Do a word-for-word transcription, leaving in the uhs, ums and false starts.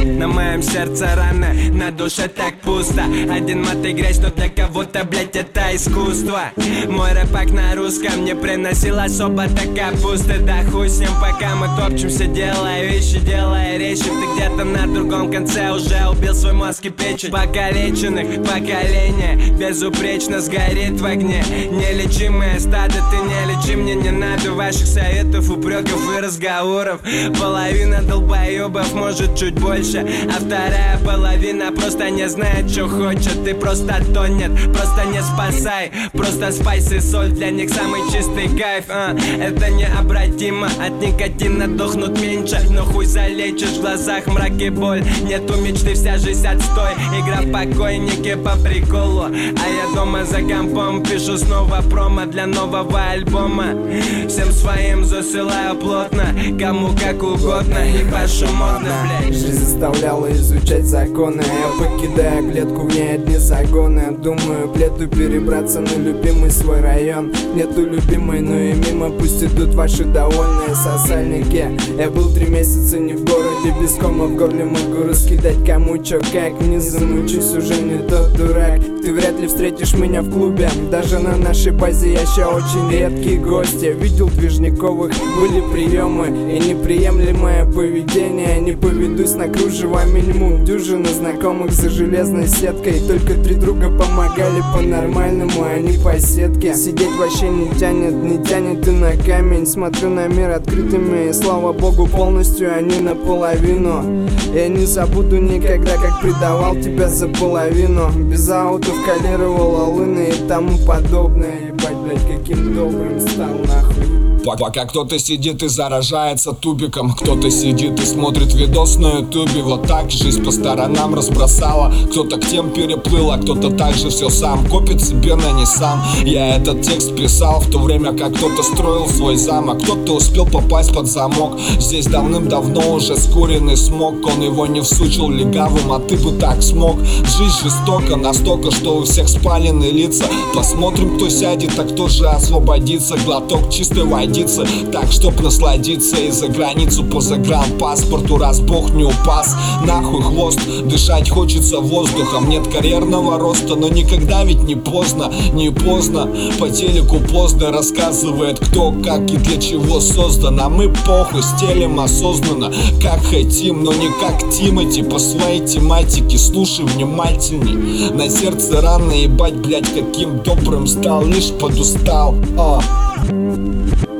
На моем сердце раны, на душе так пусто. Один мат и грязь, но для кого-то, блять, это искусство. Мой рэпак на русском не приносил особо-то капусты. Да хуй с ним, пока мы топчемся, делая вещи, делая речи. Ты где-то на другом конце уже убил свой мозг и печень. Покалеченных поколение безупречно сгорит в огне. Нелечимое стадо, ты не лечи, мне не надо ваших советов, упреков и разговоров. Половина долбоебов, может чуть больше, а вторая половина просто не знает, что хочет. Ты просто тонет, просто не спасай. Просто спайс и соль, для них самый чистый кайф, а. Это необратимо, от никотина дохнут меньше. Но хуй залечишь, в глазах мрак и боль. Нету мечты, вся жизнь отстой. Игра в покойники по приколу, а я дома за компом пишу снова промо для нового альбома. Всем своим засылаю плотно, кому как угодно, ибо шо модно, блядь. Жизнь заставляла изучать законы, я покидаю клетку, в ней одни загоны. Думаю, к лету перебраться на любимый свой район. Нету любимой, но и мимо пусть идут ваши довольные сосальники. Я был три месяца не в городе, без кома в горле могу раскидать кому чё как. Не замучусь, уже не тот дурак. Ты вряд ли встретишь меня в клубе, даже на нашей базе я еще очень редкий гость. Я видел движниковых, были приемы и неприемлемое поведение. Не поведусь на кружево, минимум дюжина знакомых за железной сеткой. Только три друга помогали по-нормальному, а не по сетке. Сидеть вообще не тянет, не тянет и на камень. Смотрю на мир открытыми, и слава богу полностью, а не наполовину. Я не забуду никогда, как предавал тебя за половину. Без аутов калировал алыны и тому подобное. Ебать, блять, каким добрым стал нахуй. Пока кто-то сидит и заражается тубиком, кто-то сидит и смотрит видос на ютубе. Вот так жизнь по сторонам разбросала. Кто-то к тем переплыл, а кто-то также все сам копит себе на Nissan. Я этот текст писал в то время, как кто-то строил свой замок. Кто-то успел попасть под замок. Здесь давным-давно уже скуренный смог. Он его не всучил легавым, а ты бы так смог. Жизнь жестока настолько, что у всех спалены лица. Посмотрим, кто сядет, а кто же освободится. Глоток чистой воды, так, чтоб насладиться, и за границу по загранпаспорту, раз бог не упас. Нахуй хвост, дышать хочется воздухом. Нет карьерного роста, но никогда ведь не поздно. Не поздно, по телеку поздно рассказывает, кто, как и для чего создан. А мы похуй стелим осознанно, как хотим, но не как Тимати. По своей тематике слушай внимательней. На сердце рано, ебать, блять, каким добрым стал, лишь подустал. О.